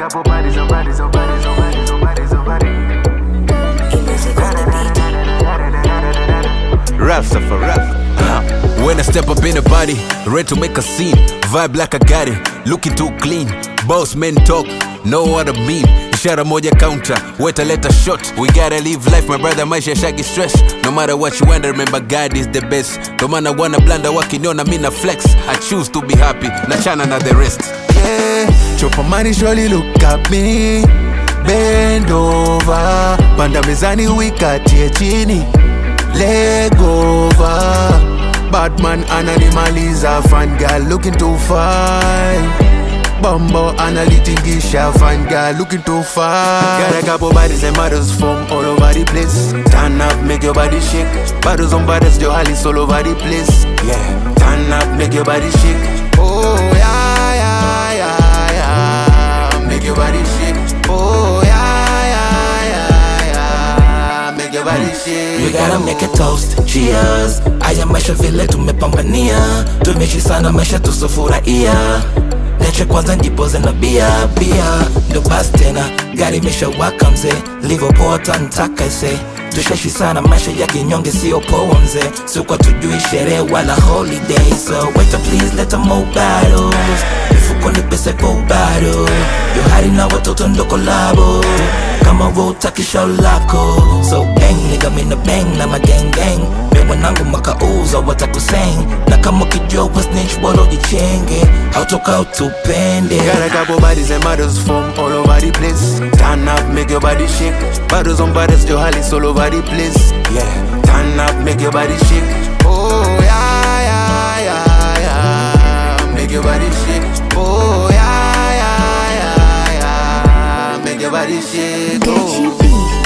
couple bodies on bodies on bodies on bodies on bodies on bodies. Raps are for rap. When I step up in the body, ready to make a scene. Vibe like I got it, looking too clean. Boss men talk, know what I mean. Ishara moja counter, wait a let a shot. We gotta live life, my brother, maisha shaggy stress. No matter what you want, remember God is the best. No man I wanna blunder, wakiniona mina flex. I choose to be happy, nachana na the rest. Yeah, chopa money surely look at me. Bend over, panda mezani wikatie chini. Leg over, Batman ananimaliza. Fan girl looking too fine. Bumbo analitingisha. Fan girl looking too fine. Got a couple bodies and models from all over the place. Turn up, make your body shake. Bottles on bottles, your Alice all over the place. Yeah, turn up, make your body shake. Oh yeah, yeah, yeah, yeah. Make your body shake. Oh yeah, yeah, yeah, yeah. Make your body shake. We gotta make a toast, cheers. Aya maisha vile tumepambania. Tumeishi sana maisha tusofurahia. Neche kwanza njipoze na bia. Ndo basi tena, gari imesha waka mzee. Livopota ntaka ise. Tushaishi sana maisha ya kinyonge sio poa mzee. Sikuwa tujui sherehe wala holiday. So wait up please, let them more battles. Mifuko ni pesa kwa bado. Yo hari na watoto ndo kolabo. Kama utaki show lako. So bang nigga mina bang na ma gang gang. Mewa nangu makauza watakuseng. Na kama kijua snitch bolo jichenge. Hautoka utupende. Got a couple bodies and models from all over the place. Turn up, make your body shake. Bottles on bottles, your Alice all over the place. Yeah, turn up, make your body shake. Oh yeah, yeah, yeah, yeah. Make your body shake. Oh yeah, yeah, yeah, yeah. Make your body shake. Oh.